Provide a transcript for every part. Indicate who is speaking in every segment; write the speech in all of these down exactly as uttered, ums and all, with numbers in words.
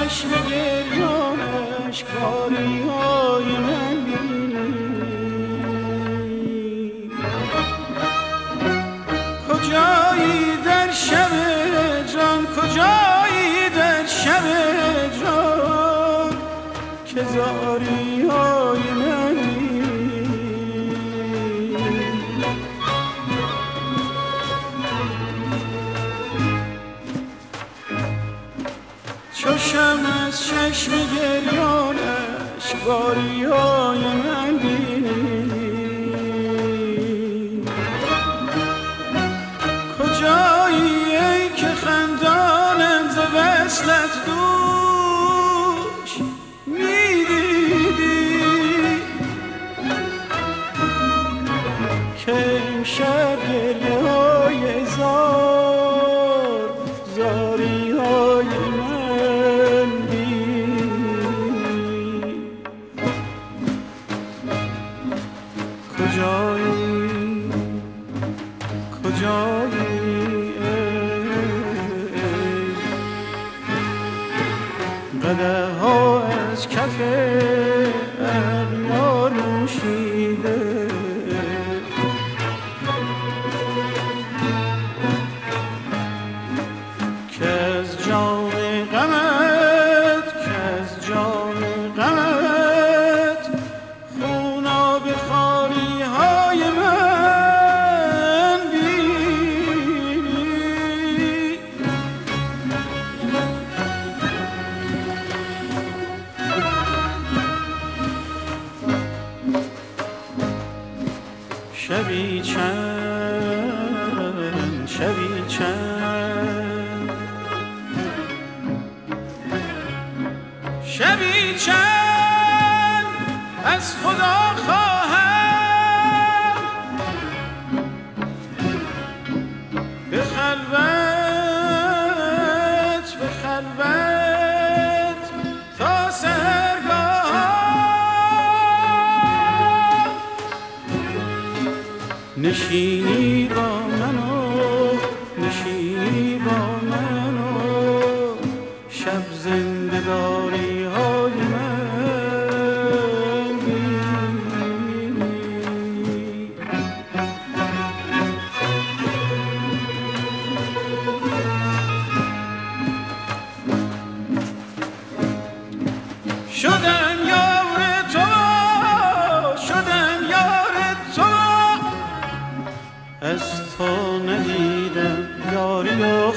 Speaker 1: چشم گریانش کاری های من بینی. کجایی در شب جان، کجایی در شب جان که زاری های من بینی. چشم از چشم گریانش باری های من بینی. کجایی ای که خندانم ز وصلت دوش میدیدی که امشب گریه های زار زاری های من بینی. کجایی کجایی قدح ها از کف اغیار نوشیده که از جام غمت که از جام غمت خوناب خاری های من بینی. شبی چند شبی چند شبی چند از خدا خواهم به خلوت به خلوت تا سحرگاه نشینی با منو نشینی با منو شب زنده داری های من بینی. شدم یار تو شدم یار تو از تو ندیدم یاری و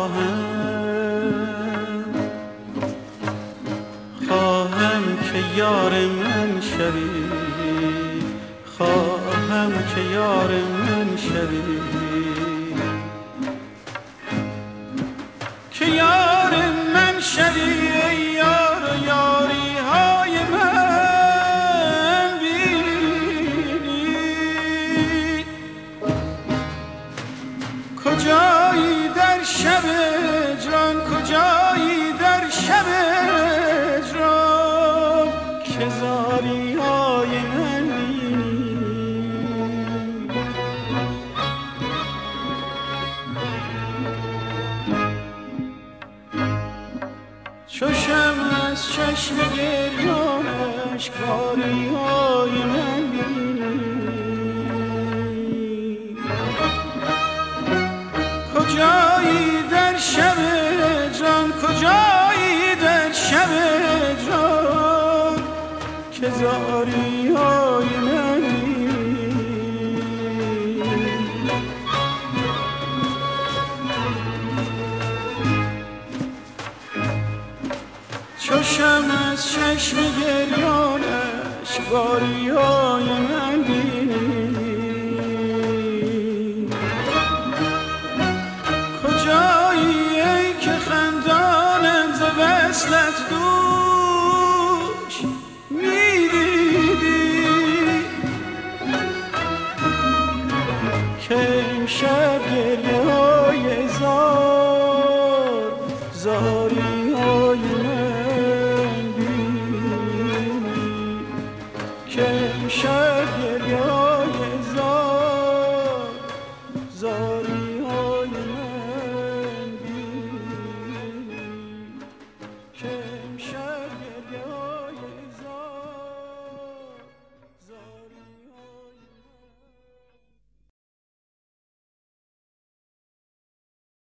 Speaker 1: خواهم خواهم که یار من شوی خواهم که یار من شوی که یار من شوی ای یار یاری های من بینی. کجایی در شب جان کجایی در شب جان که زاری های من بینی. چشم از چشم گریانش کاری های من بینی. کجایی در شب جان کجایی در شب جان که زاری های من بینی. چشم از چشم گریانش باری های من بینی. وصلت دوش میدیدی که امشب گریه های زار زاری های من بینی. که امشب گریه